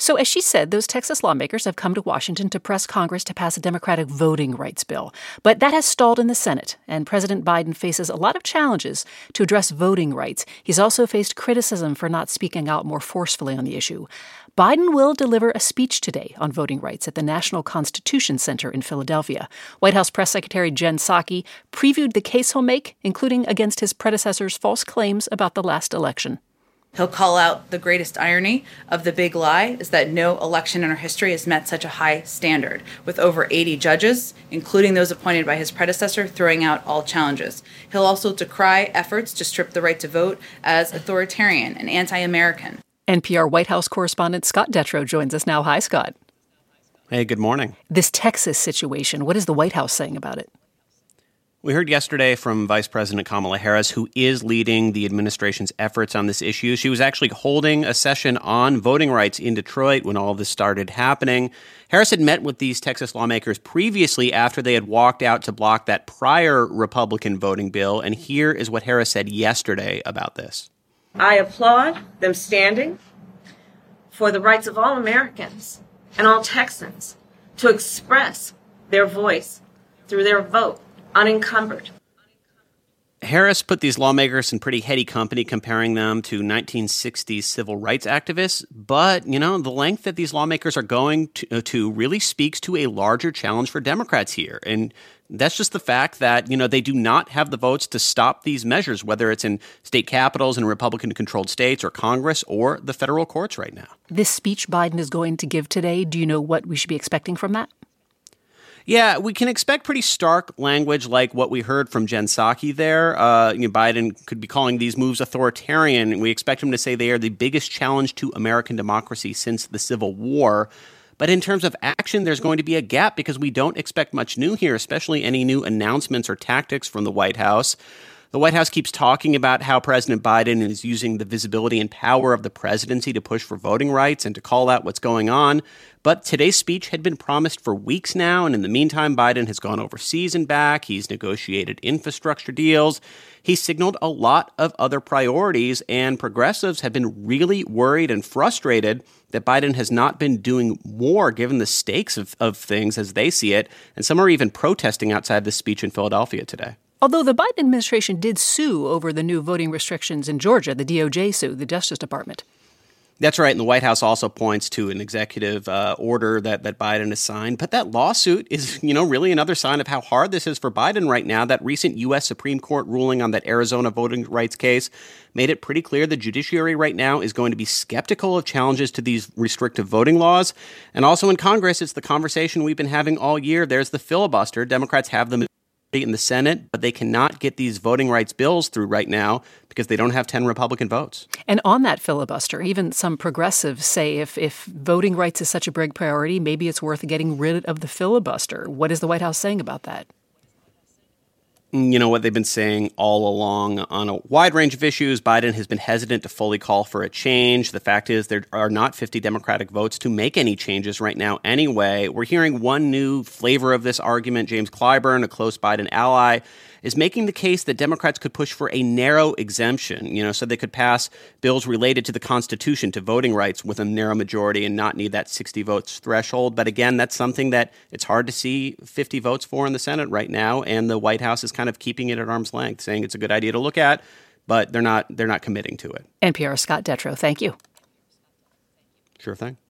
So as she said, those Texas lawmakers have come to Washington to press Congress to pass a Democratic voting rights bill. But that has stalled in the Senate, and President Biden faces a lot of challenges to address voting rights. He's also faced criticism for not speaking out more forcefully on the issue. Biden will deliver a speech today on voting rights at the National Constitution Center in Philadelphia. White House Press Secretary Jen Psaki previewed the case he'll make, including against his predecessor's false claims about the last election. He'll call out the greatest irony of the big lie is that no election in our history has met such a high standard, with over 80 judges, including those appointed by his predecessor, throwing out all challenges. He'll also decry efforts to strip the right to vote as authoritarian and anti-American. NPR White House correspondent Scott Detrow joins us now. Hi, Scott. Hey, good morning. This Texas situation, what is the White House saying about it? We heard yesterday from Vice President Kamala Harris, who is leading the administration's efforts on this issue. She was actually holding a session on voting rights in Detroit when all of this started happening. Harris had met with these Texas lawmakers previously after they had walked out to block that prior Republican voting bill. And here is what Harris said yesterday about this. I applaud them standing for the rights of all Americans and all Texans to express their voice through their vote unencumbered. Harris put these lawmakers in pretty heady company, comparing them to 1960s civil rights activists. But, the length that these lawmakers are going to really speaks to a larger challenge for Democrats here. And that's just the fact that, they do not have the votes to stop these measures, whether it's in state capitals in Republican-controlled states or Congress or the federal courts right now. This speech Biden is going to give today, do you know what we should be expecting from that? Yeah, we can expect pretty stark language like what we heard from Jen Psaki there. Biden could be calling these moves authoritarian. We expect him to say they are the biggest challenge to American democracy since the Civil War. But in terms of action, there's going to be a gap because we don't expect much new here, especially any new announcements or tactics from the White House. The White House keeps talking about how President Biden is using the visibility and power of the presidency to push for voting rights and to call out what's going on. But today's speech had been promised for weeks now, and in the meantime, Biden has gone overseas and back. He's negotiated infrastructure deals. He's signaled a lot of other priorities, and progressives have been really worried and frustrated that Biden has not been doing more given the stakes of things as they see it, and some are even protesting outside this speech in Philadelphia today. Although the Biden administration did sue over the new voting restrictions in Georgia, the DOJ sued the Justice Department. That's right, and the White House also points to an executive order that Biden has signed. But that lawsuit is, really another sign of how hard this is for Biden right now. That recent U.S. Supreme Court ruling on that Arizona voting rights case made it pretty clear the judiciary right now is going to be skeptical of challenges to these restrictive voting laws. And also in Congress, it's the conversation we've been having all year. There's the filibuster. Democrats have them in the Senate, but they cannot get these voting rights bills through right now because they don't have 10 Republican votes. And on that filibuster, even some progressives say if voting rights is such a big priority, maybe it's worth getting rid of the filibuster. What is the White House saying about that? What they've been saying all along on a wide range of issues. Biden has been hesitant to fully call for a change. The fact is there are not 50 Democratic votes to make any changes right now anyway. We're hearing one new flavor of this argument. James Clyburn, a close Biden ally, is making the case that Democrats could push for a narrow exemption, so they could pass bills related to the Constitution, to voting rights with a narrow majority and not need that 60 votes threshold. But again, that's something that it's hard to see 50 votes for in the Senate right now. And the White House is kind of keeping it at arm's length, saying it's a good idea to look at, but they're not committing to it. NPR's Scott Detrow, thank you. Sure thing.